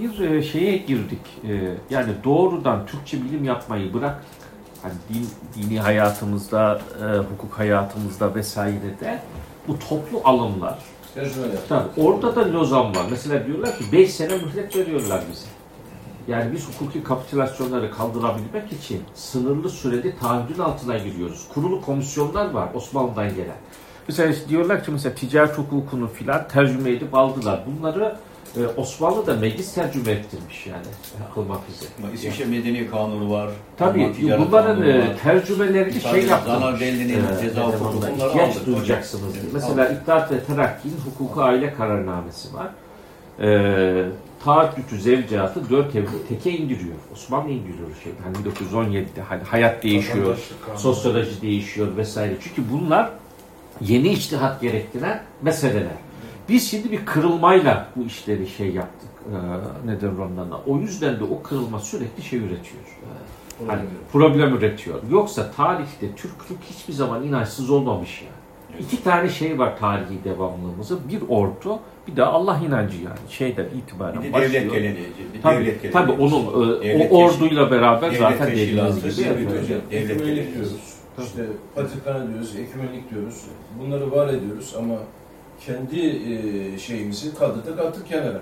bir şeye girdik. Yani doğrudan Türkçe bilim yapmayı bıraktık. Hani dini hayatımızda, hukuk hayatımızda vesairede bu toplu alımlar. Tabii, orada da lozan var. Mesela diyorlar ki 5 sene mühlet veriyorlar bize. Yani biz hukuki kapitülasyonları kaldırabilmek için sınırlı sürede taahhüdün altına giriyoruz. Kurulu komisyonlar var Osmanlı'dan gelen. Mesela diyorlar ki mesela ticaret hukukunu filan tercüme edip aldılar. Bunları Osmanlı da meclis tercüme ettirmiş yani almak üzere. İsviçre Medeni Kanunu var. Tabii bunların tercümelerini şey yaptım. Zanar Belli'nin ceza hukuku ihtiyaç duyacaksınız diye. Mesela İttihat ve Terakki'nin hukuku aile kararnamesi var. Taahhütü zevcatı 4 evli teke indiriyor. Osmanlı indiriyor hani 1917'de hani hayat değişiyor, sosyoloji değişiyor vesaire. Çünkü bunlar yeni içtihat gerektiren meseleler. Biz şimdi bir kırılmayla bu işleri şey yaptık. Nedir ondan? O yüzden de o kırılma sürekli şey üretiyor. Hani problem üretiyor. Yoksa tarihte Türklük hiçbir zaman inançsız olmamış yani. Evet. 2 tane şey var tarihi devamlılığımızın. Bir ordu, bir de Allah inancı yani. Şeyden itibaren bir de başlıyor. Devlet geleneği. Tabii onun o orduyla beraber zaten dediğiniz gibi. Ekümenik diyoruz. İşte Patrikhane diyoruz, ekümenik diyoruz. Bunları var ediyoruz ama kendi şeyimizi kaldırdık attık kenara.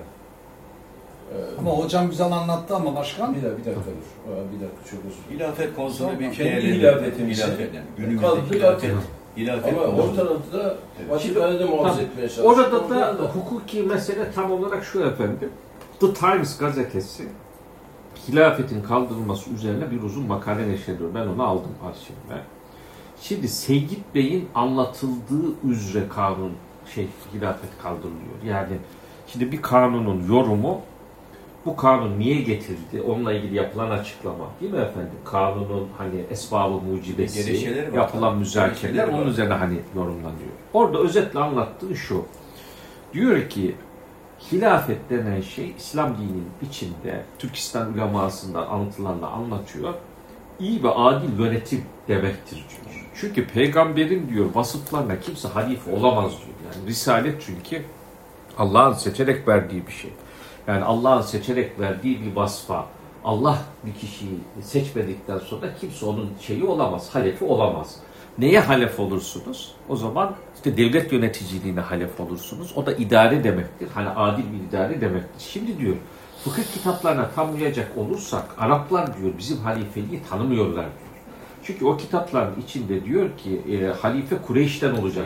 Ama hocam güzel anlattı ama başkan. Bir dakika dur. Bir dakika çok özür dilerim. İlafet konusunda bir kendi ilafetimizi kaldırdık attık. Ama o tarafta da Patrikhane'de muhafaza etmeye çalıştık. Orada da hukuki mesele tam olarak şu efendim. The Times gazetesi hilafetin kaldırılması üzerine bir uzun makale neşrediyor. Ben onu aldım arşivime. Şimdi Seyyid Bey'in anlatıldığı üzere kanun hilafet kaldırılıyor. Yani şimdi bir kanunun yorumu bu kanun niye getirildi? Onunla ilgili yapılan açıklama. Değil mi efendim? Kanunun hani esbabı mucibesi, yapılan müzakereler onun üzerine hani yorumlanıyor. Orada özetle anlattığı şu. Diyor ki hilafet denen şey İslam dininin içinde Türkistan ulemasından anlatılanla anlatıyor. İyi ve adil yönetim demektir diyor. Çünkü peygamberin diyor vasıflarına kimse halife olamaz diyor. Yani risalet çünkü Allah'ın seçerek verdiği bir şey. Yani Allah'ın seçerek verdiği bir vasfa Allah bir kişiyi seçmedikten sonra kimse onun şeyi olamaz, halefi olamaz. Neye halef olursunuz? O zaman işte devlet yöneticiliğine halef olursunuz. O da idare demektir. Hani adil bir idare demektir. Şimdi diyor fıkıh kitaplarına tanımlayacak olursak Araplar diyor bizim halifeliği tanımıyorlar diyor. Çünkü o kitapların içinde diyor ki halife Kureyş'ten olacak.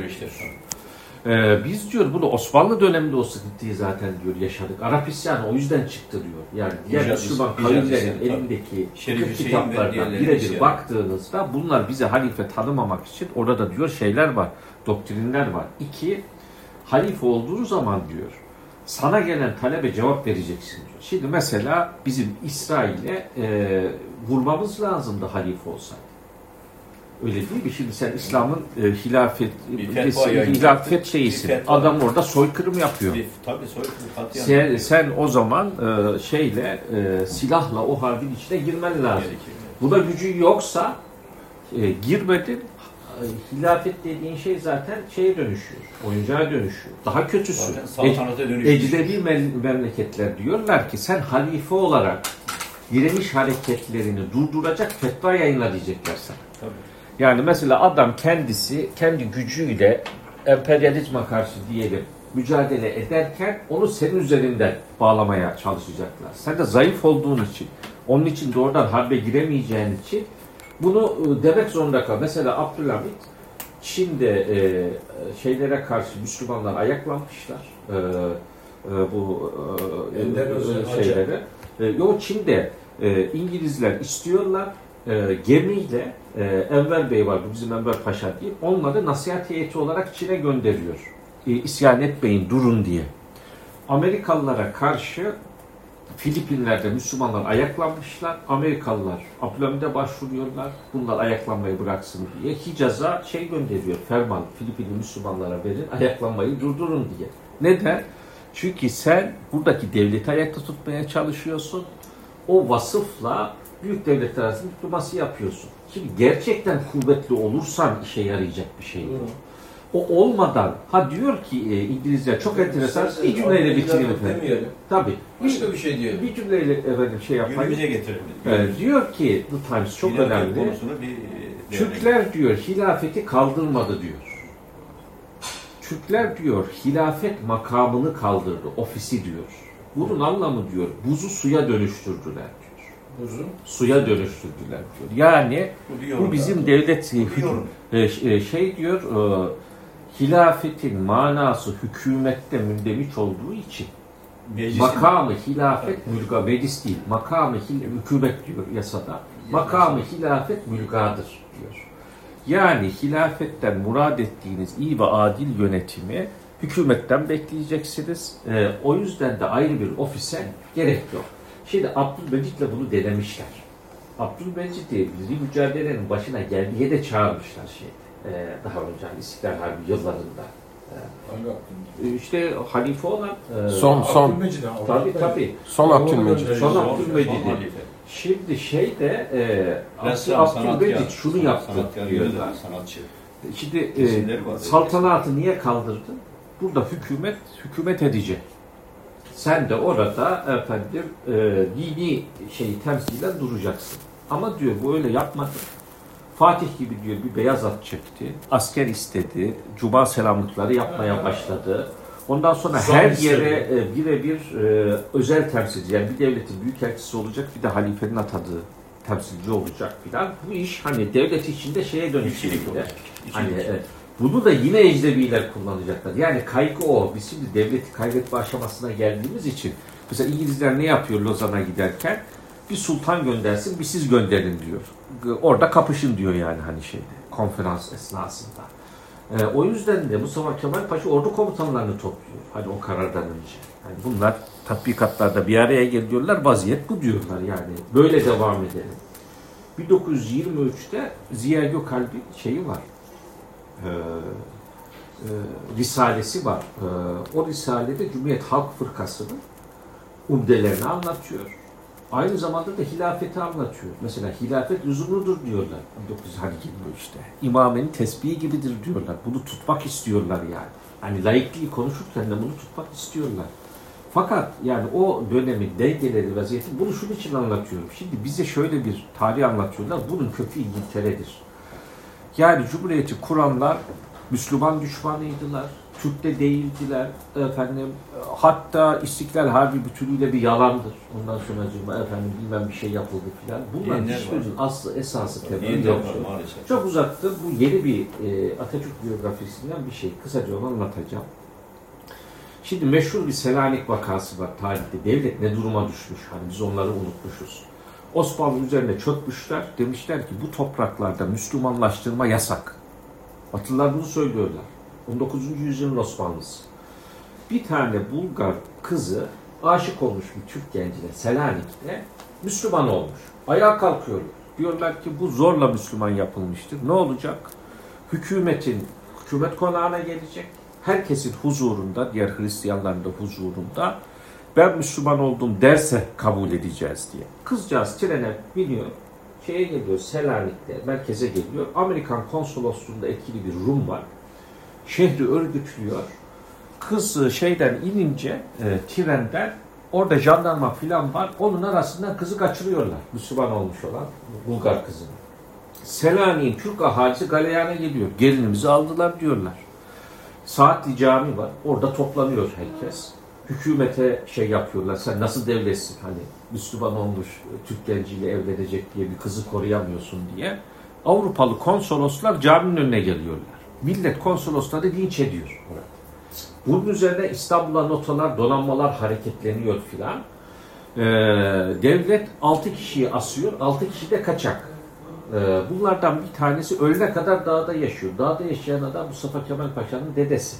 Biz diyor bunu Osmanlı döneminde o sıkıntıyı zaten diyor yaşadık. Arap isyanı o yüzden çıktı diyor. Yani diğer Müslüman kavimlerin elindeki kitaplardan birebir baktığınızda bunlar bize halife tanımamak için orada diyor şeyler var, doktrinler var. 2, halife olduğu zaman diyor sana gelen talebe cevap vereceksin diyor. Şimdi mesela bizim İsrail'e vurmamız lazımdı halife olsaydı. Öyle değil mi? Şimdi sen İslam'ın hilafet şeyisin. Adam orada soykırım yapıyor. Tabii soykırım. Sen o zaman silahla o harbin içine girmen lazım. Buna gücün yoksa girmedin. Hilafet dediğin şey zaten şeye dönüşüyor. Oyuncağa dönüşüyor. Daha kötüsü. Ecnebi memleketler diyorlar ki sen halife olarak direniş hareketlerini durduracak fetva yayınla diyecekler sana. Tabii. Yani mesela adam kendi gücüyle emperyalizma karşı diyelim mücadele ederken onu senin üzerinden bağlamaya çalışacaklar. Sen de zayıf olduğun için, onun için doğrudan harbe giremeyeceğin için bunu demek zorunda kal. Mesela Abdülhamit Çin'de şeylere karşı Müslümanlar ayaklanmışlar. Bu şeylere. Çin'de İngilizler istiyorlar. Gemiyle Enver Bey var, bizim Enver Paşa diye. Onları nasihat heyeti olarak Çin'e gönderiyor. İsyan etmeyin, durun diye. Amerikalılara karşı Filipinler'de Müslümanlar ayaklanmışlar. Amerikalılar Abdülhamit'e başvuruyorlar. Bunlar ayaklanmayı bıraksın diye. Hicaz'a gönderiyor, ferman. Filipinli Müslümanlara verin, ayaklanmayı durdurun diye. Neden? Çünkü sen buradaki devleti ayakta tutmaya çalışıyorsun. O vasıfla büyük devletler arasında diplomasi yapıyorsun. Şimdi gerçekten kuvvetli olursan işe yarayacak bir şey yok. O olmadan, diyor ki İngilizce çok enteresan, bir cümleyle bitireyim efendim. Demeyelim. Tabii. Başka bir şey diyelim. Bir cümleyle efendim yapayım. Günümüze getirelim. Diyor ki The Times çok önemli. Konusunu Türkler diyor hilafeti kaldırmadı diyor. Türkler diyor hilafet makamını kaldırdı, ofisi diyor. Bunun anlamı diyor buzu suya dönüştürdüler diyor. Buzu? Suya dönüştürdüler diyor. Yani bu bizim devlet diyor hilafetin manası hükümette mündemiş olduğu için makamı hilafet mülga meclis değil. Makamı hükümet diyor yasada. Makamı hilafet mülgadır diyor. Yani hilafetten murad ettiğiniz iyi ve adil yönetimi hükümetten bekleyeceksiniz. O yüzden de ayrı bir ofise gerek yok. Şimdi Abdülmecit'le bunu denemişler. Abdülmecit'i milli mücadelenin başına geldiği de çağırmışlar daha önce İstiklal Harbi yıllarında. İşte halife olan son tabii. Son Abdülmecit. Son Abdülmecit'i. Şimdi Abdülmecit şunu yaptı diyorlar. Şimdi saltanatı niye kaldırdı? Burada hükümet edecek. Sen de orada efendim dini temsilen duracaksın. Ama diyor bu öyle yapmadı. Fatih gibi diyor bir beyaz at çekti. Asker istedi. Cuma selamlıkları yapmaya başladı. Ondan sonra her yere birebir özel temsilci, yani bir devletin büyükelçisi olacak, bir de halifenin atadığı temsilci olacak filan. Bu iş devlet içinde dönüştü. Bunu da yine ecnebiler kullanacaklar. Yani kaygı o. Biz şimdi devleti kaybetme aşamasına geldiğimiz için mesela İngilizler ne yapıyor Lozan'a giderken? Bir sultan göndersin, bir siz gönderin diyor. Orada kapışın diyor yani konferans esnasında. O yüzden de Mustafa Kemal Paşa ordu komutanlarını topluyor. O karardan önce. Bunlar tatbikatlarda bir araya geliyorlar. Vaziyet bu diyorlar yani. Böyle devam edelim. 1923'te Ziya Gökalp'in var. Risalesi var. O risalede Cumhuriyet Halk Fırkası'nın umdelerini anlatıyor. Aynı zamanda da hilafeti anlatıyor. Mesela hilafet lüzumludur diyorlar. 1923'te. İmamenin tesbihi gibidir diyorlar. Bunu tutmak istiyorlar yani. Laikliği konuşurken de bunu tutmak istiyorlar. Fakat o dönemin dengeleri, vaziyeti bunu şunun için anlatıyorum. Şimdi bize şöyle bir tarih anlatıyorlar. Bunun kökü İngiltere'dir. Yani Cumhuriyeti kuranlar Müslüman düşmanıydılar. Türk de değildiler. Hatta İstiklal Harbi bütünüyle bir yalandır. Ondan sonra bilmem bir şey yapıldı filan. Bunların hiçbirinin aslı, esası, temeli yok. Çok uzaktı. Bu yeni bir Atatürk biyografisinden bir şey. Kısaca onu anlatacağım. Şimdi meşhur bir Selanik vakası var tarihte. Devlet ne duruma düşmüş? Biz onları unutmuşuz. Osmanlı üzerine çökmüşler. Demişler ki bu topraklarda Müslümanlaştırma yasak. Batılılar bunu söylüyorlar. 19. yüzyılın Osmanlısı. Bir tane Bulgar kızı aşık olmuş bir Türk gencine Selanik'te Müslüman olmuş. Ayağa kalkıyorlar. Diyorlar ki bu zorla Müslüman yapılmıştır. Ne olacak? Hükümet konağına gelecek. Herkesin huzurunda, diğer Hristiyanların da huzurunda ben Müslüman oldum derse kabul edeceğiz diye. Kızcağız trene biniyor. Geliyor Selanik'te, merkeze geliyor. Amerikan konsolosluğunda etkili bir Rum var. Şehri örgütlüyor. Kız inince trenden orada jandarma filan var. Onun arasından kızı kaçırıyorlar. Müslüman olmuş olan Bulgar kızını. Selanik'in Türk ahalisi galeyana geliyor. Gelinimizi aldılar diyorlar. Saatli cami var. Orada toplanıyor herkes. Hükümete yapıyorlar. Sen nasıl devletsin? Müslüman olmuş Türk genciyle evlenecek diye bir kızı koruyamıyorsun diye. Avrupalı konsoloslar caminin önüne geliyorlar. Millet konsolosları linç ediyor. Bunun üzerine İstanbul'a notalar, donanmalar hareketleniyor filan. Devlet 6 kişiyi asıyor. 6 kişi de kaçak. Bunlardan bir tanesi ölene kadar dağda yaşıyor. Dağda yaşayan adam Mustafa Kemal Paşa'nın dedesi.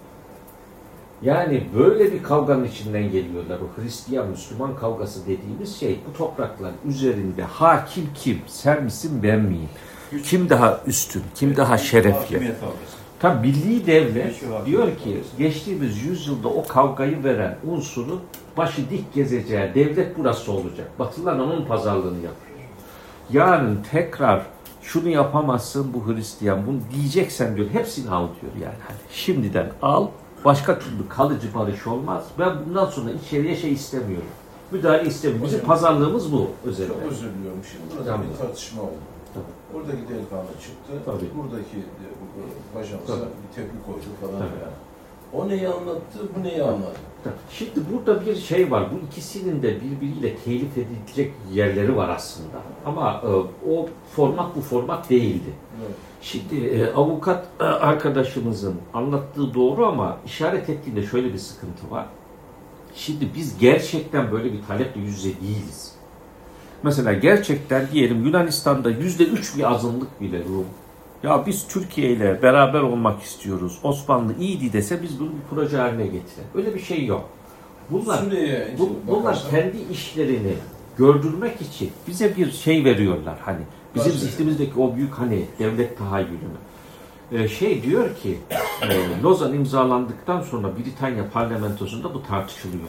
Yani böyle bir kavganın içinden geliyorlar. O Hristiyan-Müslüman kavgası dediğimiz bu topraklar üzerinde hakim kim? Sen misin, ben miyim? Kim daha üstün? Kim daha şerefli? Tabi milli devlet diyor ki geçtiğimiz yüzyılda o kavgayı veren unsurun başı dik gezeceği devlet burası olacak. Batılılar onun pazarlığını yapıyor. Yarın tekrar şunu yapamazsın bu Hristiyan, bunu diyeceksen diyor, hepsini al diyor yani. Hani şimdiden al, başka türlü kalıcı barış olmaz. Ben bundan sonra içeriye şey istemiyorum. Müdahale istemiyorum. Bizim pazarlığımız bu özellikle. Çok özür diliyorum. Şimdi burada Tamam. bir tartışma oldu. Tabii. Oradaki delikanlı çıktı. Tabii. Buradaki bajansa Tabii. bir tepki koydu falan. Tabii. Yani. O neyi anlattı, bu neyi anladı? Şimdi burada bir şey var. Bu ikisinin de birbiriyle telif edilecek yerleri var aslında. Ama o format bu format değildi. Evet. Şimdi avukat arkadaşımızın anlattığı doğru ama işaret ettiğinde şöyle bir sıkıntı var. Şimdi biz gerçekten böyle bir taleple yüz yüze değiliz. Mesela gerçekten diyelim Yunanistan'da %3 bir azınlık bile Rum. Ya biz Türkiye ile beraber olmak istiyoruz. Osmanlı iyiydi dese biz bunu bir proje haline getirelim. Öyle bir şey yok. Bunlar bakarsan, kendi işlerini gördürmek için bize bir şey veriyorlar. Hani bizim zihnimizdeki o büyük hani devlet tahayyülünü. Şey diyor ki Lozan imzalandıktan sonra Britanya parlamentosunda bu tartışılıyor.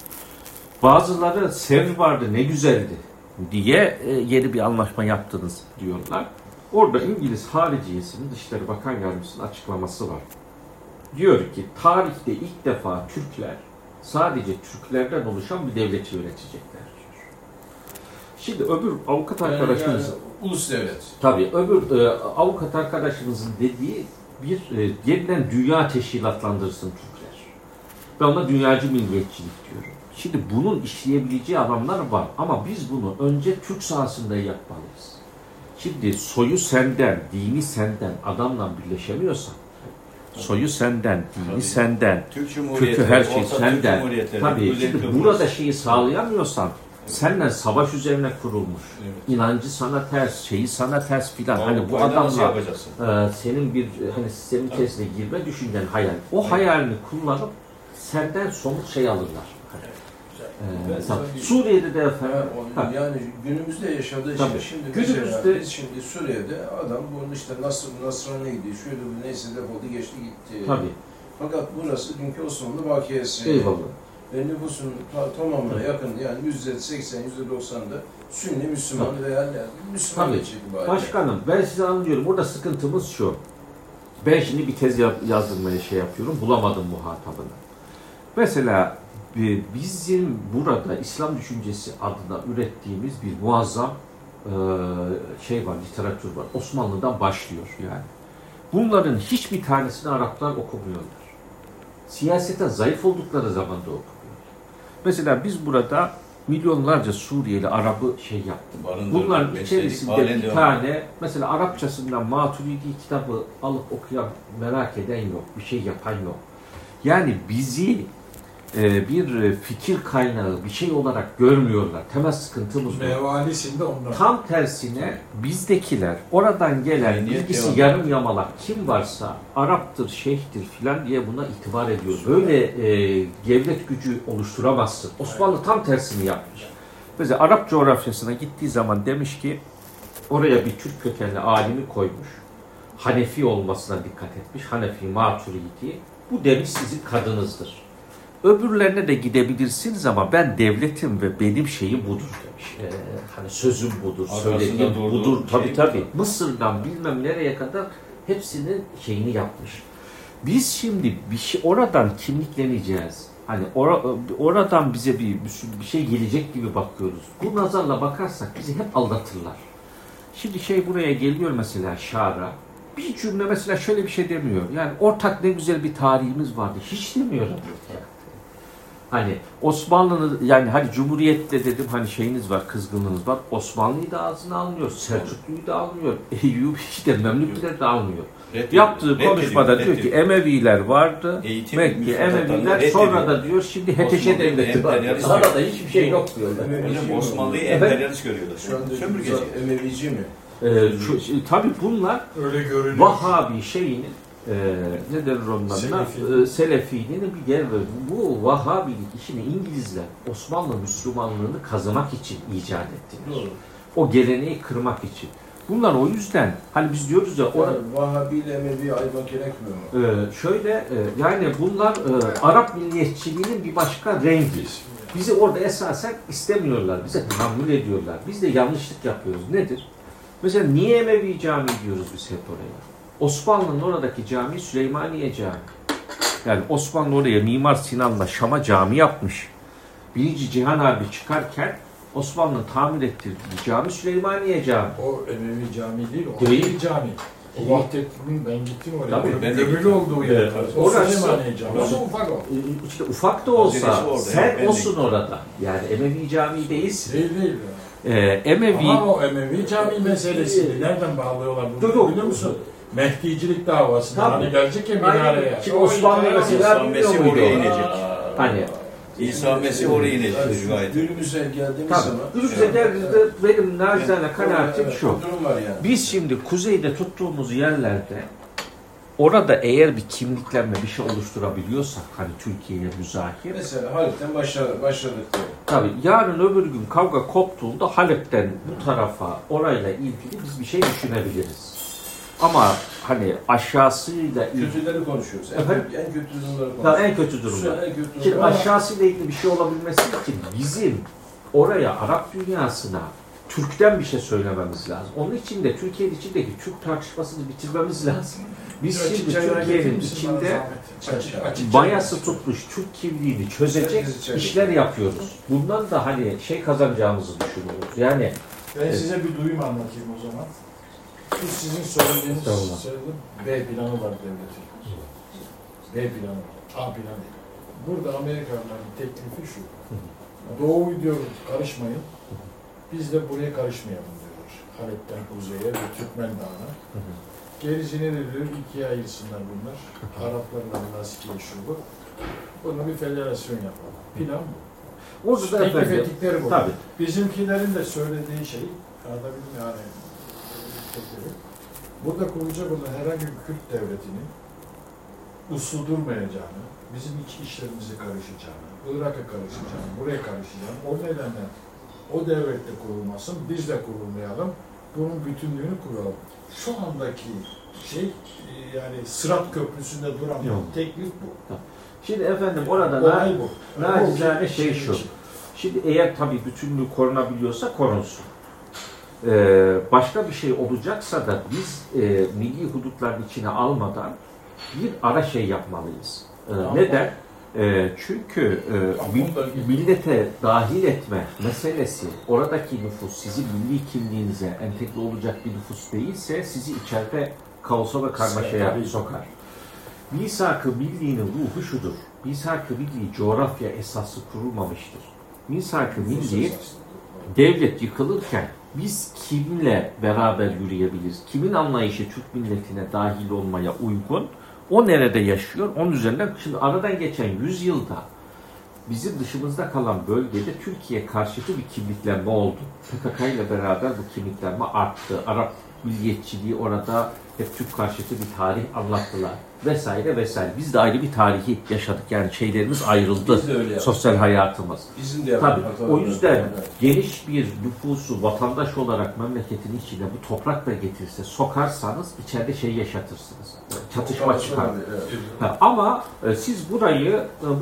Bazıları Sevr vardı ne güzeldi diye yeni bir anlaşma yaptınız diyorlar. Orada İngiliz Hariciyesi'nin Dışişleri Bakan Yardımcısı'nın açıklaması var. Diyor ki tarihte ilk defa Türkler sadece Türklerden oluşan bir devleti yönetecekler diyor. Şimdi öbür avukat arkadaşımız ulus devlet. Tabii öbür avukat arkadaşımızın dediği bir yeniden dünya teşkilatlandırsın Türkler. Ben ona dünyacı milliyetçilik diyorum. Şimdi bunun işleyebileceği alanlar var ama biz bunu önce Türk sahasında yapmalıyız. Şimdi soyu senden, dini senden adamla birleşemiyorsan, soyu senden, dini Tabii. senden, Türk kökü her şey senden. Tabii Kuzey şimdi Kıbrıs. burada şeyi sağlayamıyorsan, senden savaş üzerine kurulmuş, inancı sana ters, şeyi sana ters filan. Hani bu adamla senin bir hani sistemin içerisine girme düşüncen hayal. O hayalini kullanıp senden somut şey alırlar. Suriye'de de efendim. Yani günümüzde yaşadığı Tabii. şey. Şimdi Günümüzde mesela biz şimdi Suriye'de adam bunun işte Nasrani'ye gidiyor, şöyle bir neyse defoldu geçti gitti. tabii. Fakat burası dünkü Osmanlı bakiyesi. Eyvallah. Ve nüfusun tamamına yakın yani %80, %90'da Sünni Müslüman veya Müslüman Tabii. itibariyle. Başkanım ben size anlıyorum. Burada sıkıntımız şu. Ben şimdi bir tez yazdırmaya şey yapıyorum. Bulamadım muhatabını. Mesela bizim burada İslam düşüncesi adına ürettiğimiz bir muazzam şey var, literatür var. Osmanlı'dan başlıyor yani. Bunların hiçbir tanesini Araplar okumuyorlar. Siyasete zayıf oldukları zaman da okumuyorlar. Mesela biz burada milyonlarca Suriyeli Arap'ı şey yaptık. Bunların içerisinde bir tane, mesela Arapçasından Maturidi kitabı alıp okuyan, merak eden yok, bir şey yapan yok. Yani bizi bir fikir kaynağı, bir şey olarak görmüyorlar. Temel sıkıntımız bu. Mevalisinde onlar. Tam tersine bizdekiler, oradan gelen bilgisi yarım yamalak kim varsa Arap'tır, şeyhtir filan diye buna itibar ediyor. Böyle devlet gücü oluşturamazsın. Osmanlı tam tersini yapmış. Mesela Arap coğrafyasına gittiği zaman demiş ki oraya bir Türk kökenli alimi koymuş. Hanefi olmasına dikkat etmiş. Hanefi, Maturidi. Bu demiş sizin kadınızdır. Öbürlerine de gidebilirsiniz ama ben devletim ve benim şeyim budur demiş. Hani sözüm budur, söylediğim budur. Tabii. Mısır'dan bilmem nereye kadar hepsinin şeyini yapmış. Biz şimdi bir şey oradan kimlikleneceğiz. Hani oradan bize bir şey gelecek gibi bakıyoruz. Bu nazarla bakarsak bizi hep aldatırlar. Şimdi şey buraya geliyor mesela Şara. Bir cümle mesela şöyle bir şey demiyor. Yani ortak ne güzel bir tarihimiz vardı. Hiç demiyor. Hani Osmanlı'nın yani hani Cumhuriyet'te dedim hani şeyiniz var, kızgınlığınız var. Osmanlı'yı da ağzına almıyor, Selçuklu'yu da almıyor, Eyyubi işte Memlükler de almıyor. Yaptığı konuşmada diyor ki Emeviler vardı, Mekke Emeviler sonra da diyor şimdi HTŞ devleti var. Arada hiçbir şey yok diyorlar. Hocam Osmanlı'yı emperyalist görüyorlar. Şu anda Emevici mi? Tabii bunlar Vahabi şeyinin ne denir onun adına? Selefi'nin bir yer verdi. Bu Vahabilik işini İngilizler Osmanlı Müslümanlığını kazımak için icat ettiler. Doğru. O geleneği kırmak için. Bunlar o yüzden hani biz diyoruz ya Vahabi ile Emevi'yi ayırmak gerekmiyor mu? Yani bunlar Arap milliyetçiliğinin bir başka rengi. Bizi orada esasen istemiyorlar. Bize tahammül ediyorlar. Biz de yanlışlık yapıyoruz. Nedir? Mesela niye Emevi Camii diyoruz biz hep oraya? Osmanlı'nın oradaki cami Süleymaniye Camii. Yani Osmanlı oraya Mimar Sinan'la Şam'a cami yapmış. Birinci Cihan Harbi çıkarken Osmanlı'nın tamir ettirdiği cami Süleymaniye Cami. O Emevi Cami değil, o Değil. Emevi Cami. O Vahdettin'in ben gittim oraya. Tabii, ben de Gömülü gittim. olduğu yer. Evet. O Orası- Süleymaniye Cami. Ama ufak o. İşte ufak da olsa Hazinesi orada, sen evet, ben de olsun gittim. orada. Yani Emevi Camii değilsin. Değil. Emevi... Ama o Emevi Cami meselesini nereden bağlıyorlar bunu Dur. biliyor musun? Mehdicilik davasında Tabii. hani gelecek ya Aynen. minareye. Şimdi Osmanlı mesela İsa bilmiyor Mesih muydu oraya onu? inecek. Hani İsa Mesih oraya inecek rivayet. Günümüze geldiğimiz tabii. zaman... Günümüze geldiğimizde benim nacizane kanaatim Evet, şu. bir durum var yani. Biz şimdi kuzeyde tuttuğumuz yerlerde orada eğer bir kimliklenme bir şey oluşturabiliyorsak hani Türkiye'ye müzakir. Mesela Halep'ten başladık diyor. Tabii yarın öbür gün kavga koptuğunda Halep'ten bu tarafa orayla ilgili biz bir şey düşünebiliriz. Ama hani aşağısıyla ilgili Kötüleri konuşuyoruz. Efendim? En kötü durumları konuşuyoruz. tabii en kötü durumda. Şu an en kötü Şimdi durumlar. aşağısıyla ilgili bir şey olabilmesi için bizim oraya Arap dünyasına Türk'ten bir şey söylememiz lazım. Onun için de Türkiye'nin içindeki Türk tartışmasını bitirmemiz lazım. Biz şimdi Türkiye'nin içinde bayası tutmuş Türk kimliğini çözecek Herkes içeride. işler yapıyoruz. Bundan da hani şey kazanacağımızı düşünüyoruz. Yani Ben size bir duyum anlatayım o zaman. Bu sizin söylediğiniz Tamam. söyledim. B planı var devletin. B planı var. A planı değil. Burada Amerikanların teklifi şu. Doğu diyor karışmayın. Biz de buraya karışmayalım diyorlar. Halep'ten kuzeye ve Türkmen Dağı'na. Gerisini de diyor ikiye ayırsınlar bunlar. Araplarla nasıl yaşıyor bu. Buna bir federasyon yapalım. Plan bu. orada da Teklif efendim ettikleri bu. tabii. Bizimkilerin de söylediği şey, anlatabildim yani, tekleri, burada kurulacak olan herhangi bir Kürt devletinin uslu durmayacağını, bizim iç işlerimize karışacağını, Irak'a karışacağını, buraya karışacağını, o nedenle o devlette kurulmasın, biz de kurulmayalım, bunun bütünlüğünü kuralım. Şu andaki şey, yani Sırat Köprüsü'nde duran Yok. teklif bu. Şimdi efendim orada Olay bu. nacizane şey şu. Şimdi eğer tabii bütünlüğü korunabiliyorsa korunsun. Başka bir şey olacaksa da biz milli hudutların içine almadan bir ara şey yapmalıyız. Neden? Çünkü millete dahil etme meselesi oradaki nüfus sizin milli kimliğinize entegre olacak bir nüfus değilse sizi içeride kaosa ve karmaşaya sokar. Misak-ı Milli'nin ruhu şudur. Misak-ı Milli coğrafya esası kurulmamıştır. Misak-ı Milli devlet yıkılırken biz kimle beraber yürüyebiliriz? Kimin anlayışı Türk milletine dahil olmaya uygun? O nerede yaşıyor? Onun üzerinden şimdi aradan geçen 100 yılda bizim dışımızda kalan bölgede Türkiye karşıtı bir kimliklenme oldu. PKK ile beraber bu kimliklenme arttı. Arap milliyetçiliği orada hep Türk karşıtı bir tarih anlattılar. Vesaire vesaire. Biz de ayrı bir tarihi yaşadık. Yani şeylerimiz ayrıldı. Biz de öyle yaptık. Sosyal hayatımız. Bizim de Tabii. yaptık. O yüzden Evet. geniş bir nüfusu vatandaş olarak memleketin içine bu toprak da getirse sokarsanız içeride şey yaşatırsınız. Çatışma çıkar. Evet. Ama siz burayı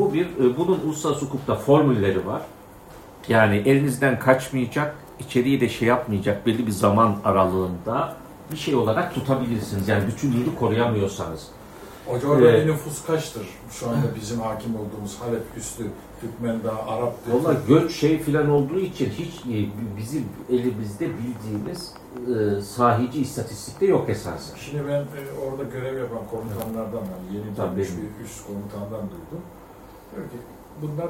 bunun uluslararası hukukta formülleri var. Yani elinizden kaçmayacak, içeriği de şey yapmayacak belli bir zaman aralığında bir şey olarak tutabilirsiniz. Yani bütünlüğünü koruyamıyorsanız. O coğrafya nüfus kaçtır? Şu anda bizim hakim olduğumuz Halep üstü, Türkmen Dağı, Arap diyor. Valla göç şey filan olduğu için hiç bizim elimizde bildiğimiz sahici istatistikte yok esasen. Şimdi ben orada görev yapan komutanlardan, yani yeni Tabii. gelmiş bir üst komutandan duydum. Diyor ki bunlar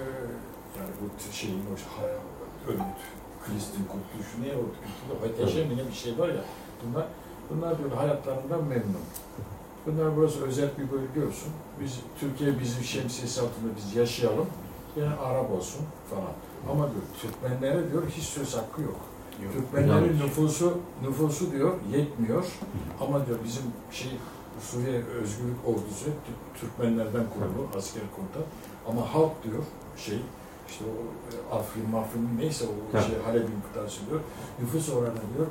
yani bu şeyin o örgüt, Filistin kurtuluşu ne o Ateşe mi ne bir şey var ya, bunlar diyor hayatlarından memnun. Bunlar burası özel bir bölge olsun. Türkiye bizim şemsiyesi altında biz yaşayalım. Yani Arap olsun falan. Ama diyor Türkmenlere diyor hiç söz hakkı yok. Türkmenlerin nüfusu diyor yetmiyor. Ama diyor bizim Suriye Özgürlük Ordusu Türkmenlerden kurulu asker komutan. Ama halk diyor işte o Afrin neyse o Halep'in kıtası diyor. Nüfus oranı diyor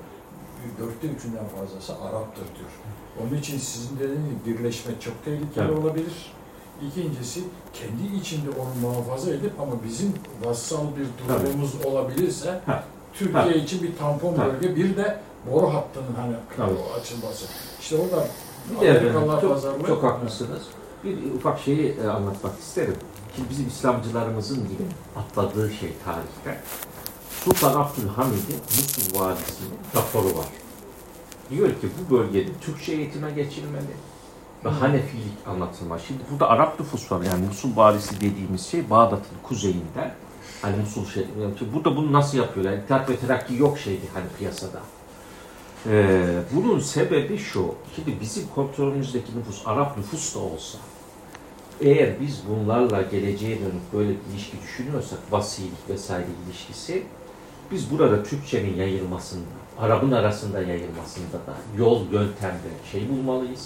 3'ünden fazlası Arap'tır diyor. Onun için sizin dediğiniz gibi birleşme çok tehlikeli olabilir. İkincisi kendi içinde onu muhafaza edip ama bizim vassal bir durumumuz olabilirse Türkiye için bir tampon Tabii. bölge, bir de boru hattının hani Tabii. o açılması. İşte orada Bir de Amerikalılar çok, pazarlığı. çok haklısınız. Bir ufak şeyi anlatmak isterim. Şimdi bizim İslamcılarımızın gibi atladığı şey tarihte Sultan Abdülhamid'in Musul Vadisi'nin raporu var. Diyor ki bu bölgede Türkçe eğitime geçilmeli ve Hanefilik anlatılmaz. Şimdi burada Arap nüfus var. Yani Musul Vadisi dediğimiz şey Bağdat'ın kuzeyinden. Hani Musul şey. Burada bunu nasıl yapıyor? Yani İttihat ve Terakki yok şeydi hani piyasada. Bunun sebebi şu. Şimdi bizim kontrolümüzdeki nüfus Arap nüfus da olsa eğer biz bunlarla geleceğe dönük böyle bir ilişki düşünüyorsak vasilik vesaire ilişkisi biz burada Türkçenin yayılmasında, Arap'ın arasında yayılmasında da yol, yöntemde şey bulmalıyız.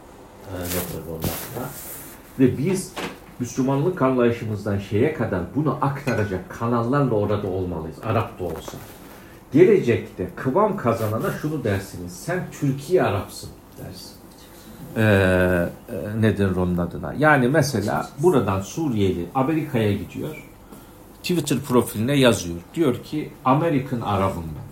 Ve biz Müslümanlık anlayışımızdan şeye kadar bunu aktaracak kanallarla orada olmalıyız. Arap da olsa. Gelecekte kıvam kazanana şunu dersiniz. Sen Türkiye Arapsın dersin. Nedir onun adına? Yani mesela buradan Suriyeli Amerika'ya gidiyor. Twitter profiline yazıyor. Diyor ki American Arabım ben.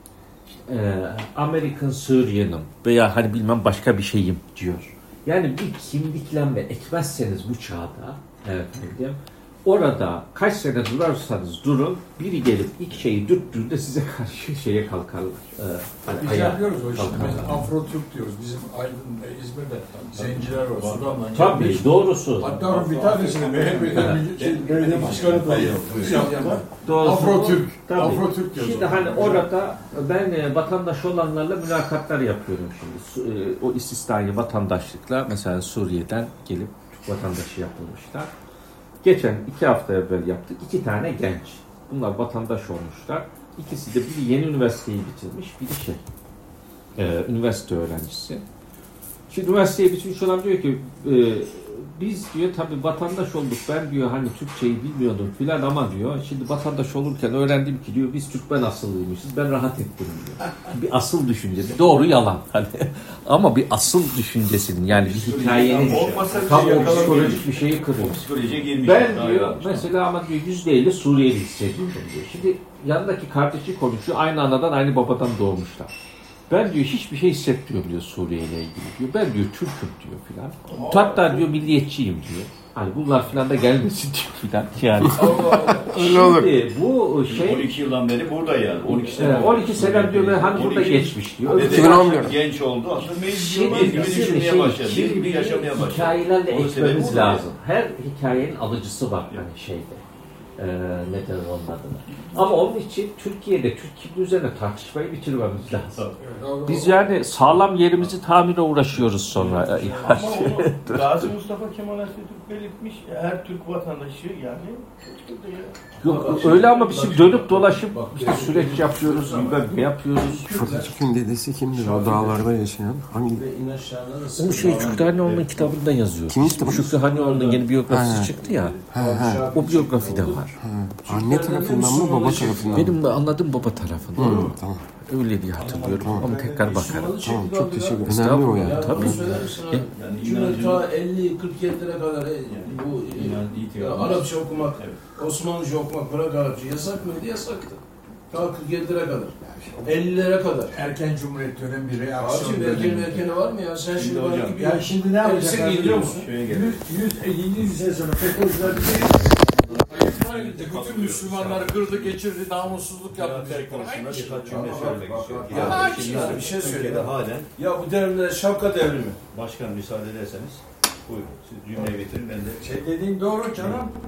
American Syrian'ım veya hani bilmem başka bir şeyim diyor. Yani bir kimliklenme ekmezseniz bu çağda efendim, orada kaç sene durarsanız durun biri gelip ilk şeyi dürttüğünde size karşı şeye kalkarlar. Biz yapıyoruz o işte. Afro-Türk diyoruz. Bizim Aydın, İzmir'de zenciler var. Sudan'dan Tabii gelmiş. doğrusu. Hatta bir tanesini belediye başkanı da Afro-Türk. Tabii. Afro-Türk diyoruz. Şimdi hani orada ben vatandaş olanlarla mülakatlar yapıyorum şimdi. O istisnai vatandaşlıkla mesela Suriye'den gelip Türk vatandaşı yapılmışlar. Geçen 2 hafta evvel yaptık. 2 tane genç. Bunlar vatandaş olmuşlar. İkisi de biri yeni üniversiteyi bitirmiş, biri üniversite öğrencisi. Şimdi üniversiteyi bitirmiş olan diyor ki biz diyor tabii vatandaş olduk. Ben diyor hani Türkçeyi bilmiyordum filan ama diyor şimdi vatandaş olurken öğrendim ki diyor biz Türkmen asıllıymışız. Ben rahat ettim diyor. Bir asıl düşüncesi. Doğru yalan. Hani ama bir asıl düşüncesinin yani bir hikayenin tam o psikolojik bir şeyi kırılmış. Psikolojiye girmiş. Ben diyor mesela ama diyor %50 Suriyeli hissediyorum diyor. Şimdi yanındaki kardeşi konuşuyor. Aynı anadan aynı babadan doğmuşlar. Ben diyor hiçbir şey hissetmiyorum diyor Suriye ile ilgili diyor. Ben diyor Türk'üm diyor filan. Hatta diyor milliyetçiyim diyor. Hani bunlar filan da gelmesin diyor filan. Yani. Şimdi bu şey 12 yıldan beri burada yani. 12 sene. 12 sene diyor ben hani burada geçmiş diyor. Ve de genç oldu. Aslında meclis gibi düşünmeye başladı. Bir gibi yaşamaya başladı. Hikayelerle Onun sebebi ekmemiz bu lazım. Her hikayenin alıcısı var hani şeyde. Nedir onun adına. Ama onun için Türkiye'de Türk kimliği üzerine tartışmayı bitirmemiz lazım. Biz yani sağlam yerimizi tamire uğraşıyoruz sonra. Ama onu Gazi Mustafa Kemal Atatürk belirtmiş. Her Türk vatandaşı yani Yok öyle ama biz dönüp dolaşıp işte süreç yapıyoruz, bilmem ne yapıyoruz. Atatürk'ün dedesi kimdir? O dağlarda yaşayan. Hangi? O şey Şükrü Hanioğlu'nun kitabında yazıyor. Kimin kitabı? Şükrü Hanioğlu'nun yeni biyografisi Ha. çıktı ya. Ha. O biyografide var. Anne tarafından mı baba tarafından mı? Benim de anladığım baba tarafından. Tamam. Öyle diye hatırlıyorum ama tekrar bakarım. Tamam çok teşekkür ederim. Estağfurullah. Önemli o yani. Tabii. Cumhuriyet ta 50-47'lere kadar bu Arapça okumak, Osmanlıca okumak, bırak Arapça yasak mıydı? Yasaktı. Ta 47'lere kadar. 50'lere kadar. Erken Cumhuriyet dönemi bir reaksiyon Abicim erkeni var mı ya? Sen şimdi hocam, bana gibi... Ya şimdi ne yapacaklar Elbise biliyor giydiriyor musun? musun? 150 sene sonra FETÖ'cüler bütün Müslümanları kırdı, geçirdi, namussuzluk yaptı diyecekler. Konusunda birkaç cümle söylemek istiyorum. Ya, Yani şimdi şimdi bir şey söyle. Türkiye'de halen Ya bu devrimler şapka devrimi. başkan müsaade ederseniz buyurun siz cümleyi bitirin ben de Şey dediğin doğru canım.